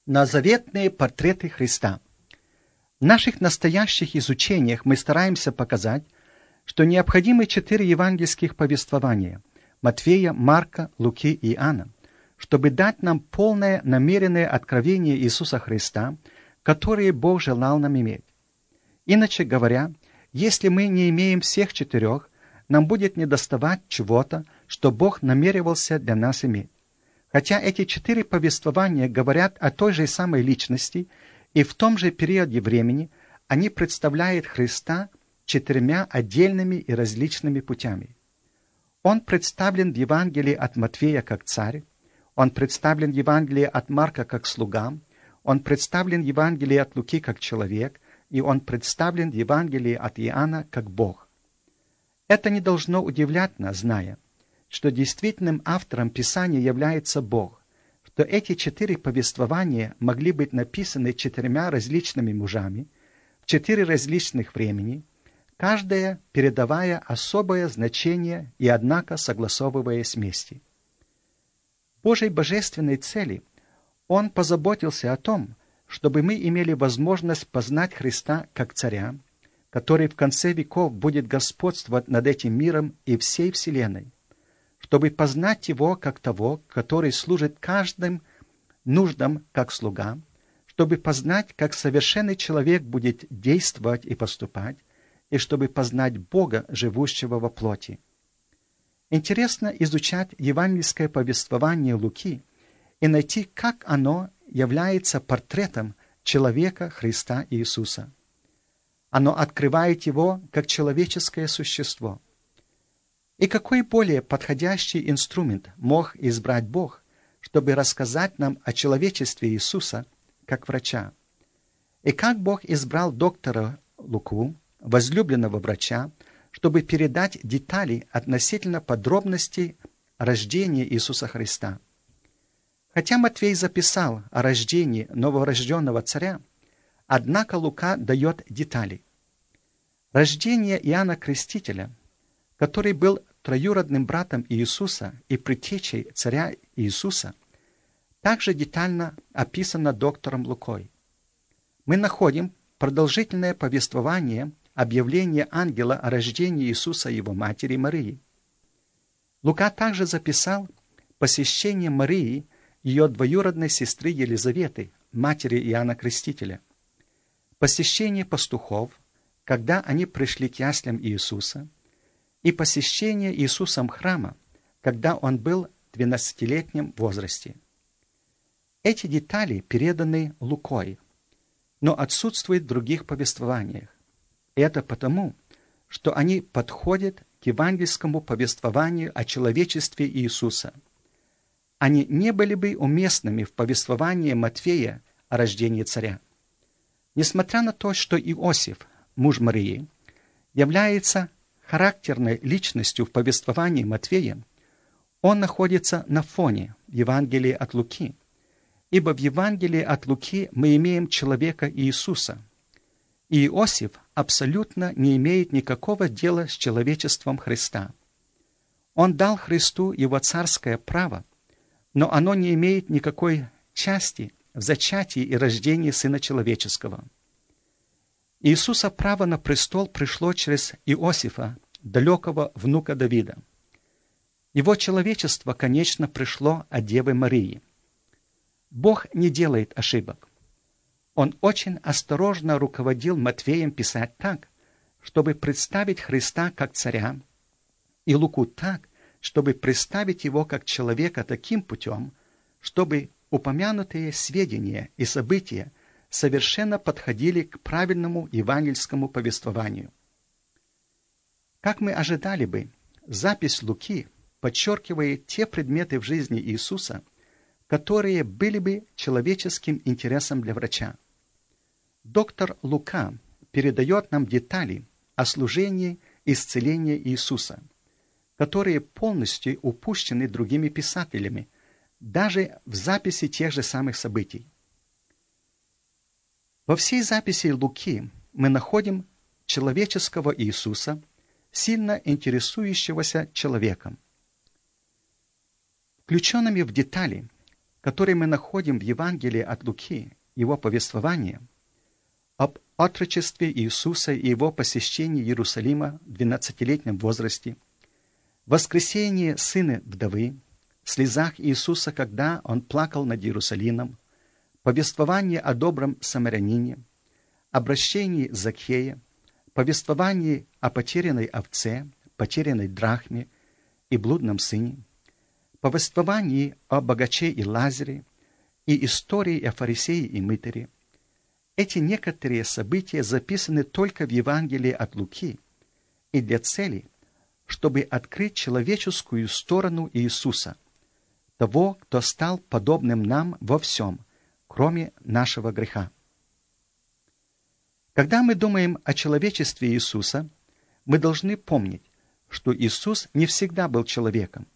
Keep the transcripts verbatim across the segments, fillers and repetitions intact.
на заветные портреты Христа. В наших настоящих изучениях мы стараемся показать, что необходимы четыре евангельских повествования – Матфея, Марка, Луки и Иоанна, чтобы дать нам полное намеренное откровение Иисуса Христа, которое Бог желал нам иметь. Иначе говоря, если мы не имеем всех четырех, нам будет недоставать чего-то, что Бог намеревался для нас иметь. Хотя эти четыре повествования говорят о той же самой личности, и в том же периоде времени они представляют Христа четырьмя отдельными и различными путями. Он представлен в Евангелии от Матфея как царь, он представлен в Евангелии от Марка как слуга, он представлен в Евангелии от Луки как человек, и он представлен в Евангелии от Иоанна как Бог. Это не должно удивлять нас, зная, что действительным автором Писания является Бог, что эти четыре повествования могли быть написаны четырьмя различными мужами в четыре различных времени, каждая передавая особое значение и, однако, согласовываясь вместе. В Божьей божественной цели Он позаботился о том, чтобы мы имели возможность познать Христа как царя, который в конце веков будет господствовать над этим миром и всей вселенной, чтобы познать Его как того, который служит каждым нуждам как слуга, чтобы познать, как совершенный человек будет действовать и поступать, и чтобы познать Бога, живущего во плоти. Интересно изучать евангельское повествование Луки и найти, как оно является портретом человека Христа Иисуса. Оно открывает Его как человеческое существо. И какой более подходящий инструмент мог избрать Бог, чтобы рассказать нам о человечестве Иисуса как врача? И как Бог избрал доктора Луку, возлюбленного врача, чтобы передать детали относительно подробностей рождения Иисуса Христа? Хотя Матфей записал о рождении новорожденного царя, однако Лука дает детали. Рождение Иоанна Крестителя, который был троюродным братом Иисуса и предтечей царя Иисуса, также детально описано доктором Лукой. Мы находим продолжительное повествование объявления ангела о рождении Иисуса и его матери Марии. Лука также записал посещение Марии, ее двоюродной сестры Елизаветы, матери Иоанна Крестителя, посещение пастухов, когда они пришли к яслям Иисуса, и посещение Иисусом храма, когда он был в двенадцатилетнем возрасте. Эти детали переданы Лукой, но отсутствуют в других повествованиях. И это потому, что они подходят к евангельскому повествованию о человечестве Иисуса. Они не были бы уместными в повествовании Матфея о рождении царя. Несмотря на то, что Иосиф, муж Марии, является характерной личностью в повествовании Матфея, он находится на фоне Евангелия от Луки, ибо в Евангелии от Луки мы имеем человека Иисуса, и Иосиф абсолютно не имеет никакого дела с человечеством Христа. Он дал Христу его царское право, но оно не имеет никакой части в зачатии и рождении Сына Человеческого. Иисуса право на престол пришло через Иосифа, далекого внука Давида. Его человечество, конечно, пришло от Девы Марии. Бог не делает ошибок. Он очень осторожно руководил Матфеем писать так, чтобы представить Христа как царя, и Луку так, чтобы представить его как человека таким путем, чтобы упомянутые сведения и события совершенно подходили к правильному евангельскому повествованию. Как мы ожидали бы, запись Луки подчеркивает те предметы в жизни Иисуса, которые были бы человеческим интересом для врача. Доктор Лука передает нам детали о служении исцеления Иисуса, которые полностью упущены другими писателями, даже в записи тех же самых событий. Во всей записи Луки мы находим человеческого Иисуса, сильно интересующегося человеком. Включенными в детали, который мы находим в Евангелии от Луки, его повествование, об отрочестве Иисуса и его посещении Иерусалима в двенадцатилетнем возрасте, воскресении сына вдовы, слезах Иисуса, когда он плакал над Иерусалимом, повествование о добром самарянине, обращении Закхея, повествовании о потерянной овце, потерянной драхме и блудном сыне, повествовании о богаче и Лазаре и истории о фарисее и мытаре. Эти некоторые события записаны только в Евангелии от Луки и для цели, чтобы открыть человеческую сторону Иисуса, того, кто стал подобным нам во всем, кроме нашего греха. Когда мы думаем о человечестве Иисуса, мы должны помнить, что Иисус не всегда был человеком.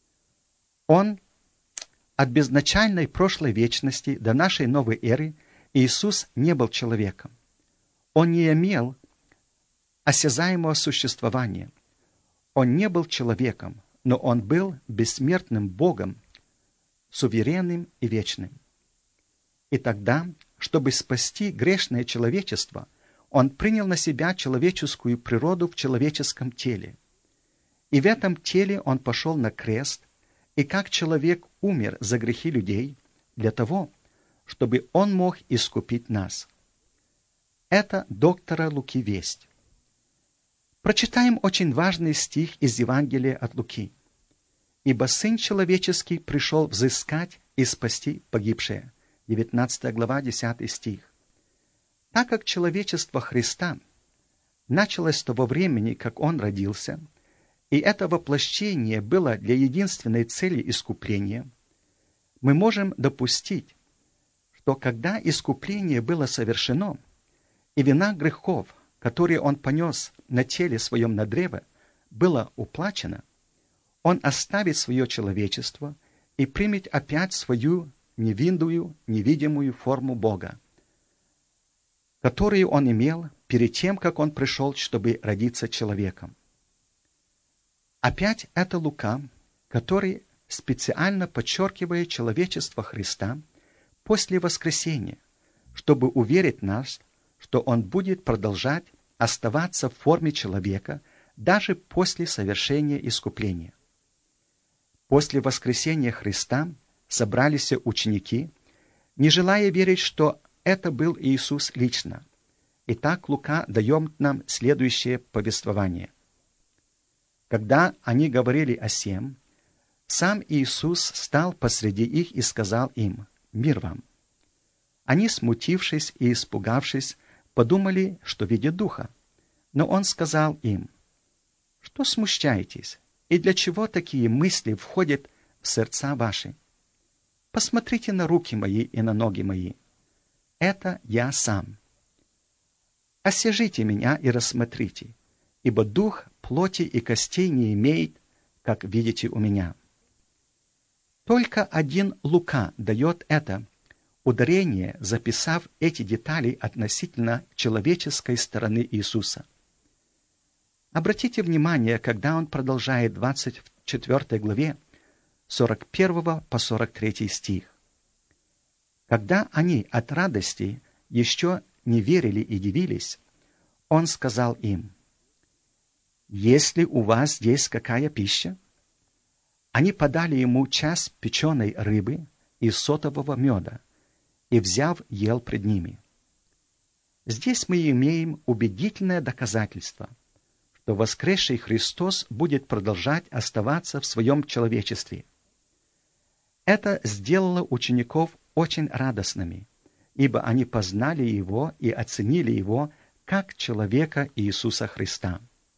Он от безначальной прошлой вечности до нашей новой эры Иисус не был человеком. Он не имел осязаемого существования. Он не был человеком, но он был бессмертным Богом, суверенным и вечным. И тогда, чтобы спасти грешное человечество, он принял на себя человеческую природу в человеческом теле. И в этом теле он пошел на крест, и как человек умер за грехи людей для того, чтобы он мог искупить нас. Это доктора Луки весть. Прочитаем очень важный стих из Евангелия от Луки. «Ибо Сын Человеческий пришел взыскать и спасти погибшее». девятнадцатая глава, десятый стих. Так как человечество Христа началось с того времени, как Он родился, и это воплощение было для единственной цели искупления, мы можем допустить, что когда искупление было совершено, и вина грехов, которые Он понес на теле Своем на древо, была уплачена, Он оставит свое человечество и примет опять свою невинную, невидимую форму Бога, которую Он имел перед тем, как Он пришел, чтобы родиться человеком. Опять это Лука, который специально подчеркивает человечество Христа после воскресения, чтобы уверить нас, что Он будет продолжать оставаться в форме человека даже после совершения искупления. После воскресения Христа собрались ученики, не желая верить, что это был Иисус лично. Итак, Лука дает нам следующее повествование. Когда они говорили о сем, сам Иисус стал посреди их и сказал им: «Мир вам». Они, смутившись и испугавшись, подумали, что видят духа. Но Он сказал им: «Что смущаетесь? И для чего такие мысли входят в сердца ваши? Посмотрите на руки мои и на ноги мои. Это я сам. Осяжите меня и рассмотрите, ибо дух плоти и костей не имеет, как видите у меня». Только один Лука дает это ударение, записав эти детали относительно человеческой стороны Иисуса. Обратите внимание, когда он продолжает в двадцать четвёртой главе сорок первого по сорок третий стих. Когда они от радости еще не верили и дивились, он сказал им: «Есть ли у вас здесь какая пища?» Они подали ему часть печеной рыбы и сотового меда, и, взяв, ел пред ними. Здесь мы имеем убедительное доказательство, что воскресший Христос будет продолжать оставаться в своем человечестве. Это сделало учеников очень радостными, ибо они познали Его и оценили Его как человека Иисуса Христа.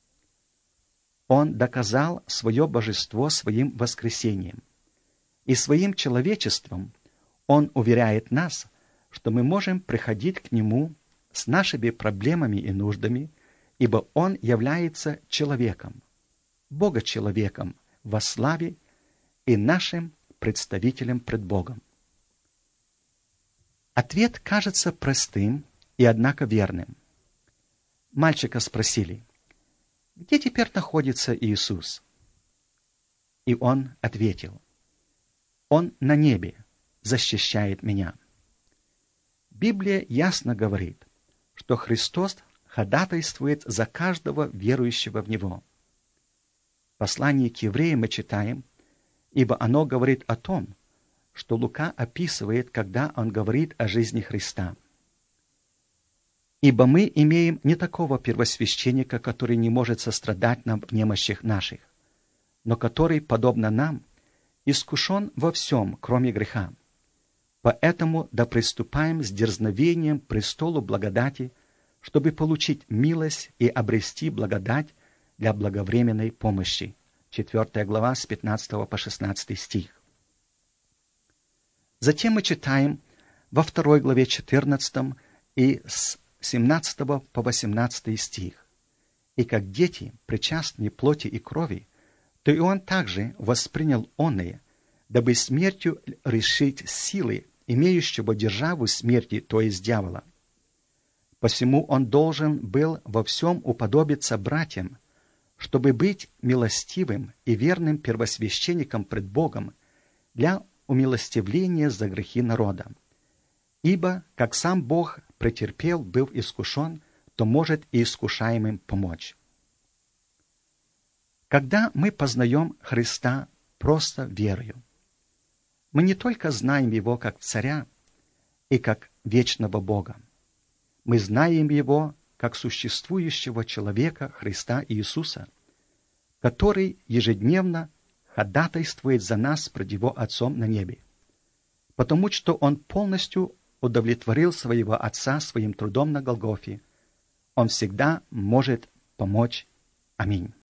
Он доказал свое божество своим воскресением, и своим человечеством Он уверяет нас, что мы можем приходить к Нему с нашими проблемами и нуждами, ибо Он является человеком, Бога-человеком во славе и нашим представителем пред Богом. Ответ кажется простым и, однако, верным. Мальчика спросили: «Где теперь находится Иисус?» И он ответил: «Он на небе, защищает меня. Библия ясно говорит, что Христос ходатайствует за каждого верующего в Него. В послании к евреям мы читаем, ибо оно говорит о том, что Лука описывает, когда он говорит о жизни Христа. Ибо мы имеем не такого первосвященника, который не может сострадать нам в немощах наших, но который, подобно нам, искушен во всем, кроме греха. Поэтому да приступаем с дерзновением к престолу благодати, чтобы получить милость и обрести благодать для благовременной помощи. четвёртая глава с пятнадцатого по шестнадцатый стих. Затем мы читаем во второй главе четырнадцатом и с семнадцатого по восемнадцатый стих. «И как дети, причастные плоти и крови, то и он также воспринял оные, дабы смертью решить силы, имеющего державу смерти, то есть дьявола. Посему он должен был во всем уподобиться братьям, чтобы быть милостивым и верным первосвященником пред Богом для умилостивления за грехи народа. Ибо, как сам Бог претерпел, был искушен, то может и искушаемым помочь». Когда мы познаем Христа просто верою, мы не только знаем Его как Царя и как вечного Бога, мы знаем Его как существующего человека Христа Иисуса, который ежедневно ходатайствует за нас пред Его Отцом на небе, потому что Он полностью удовлетворил своего Отца своим трудом на Голгофе. Он всегда может помочь. Аминь.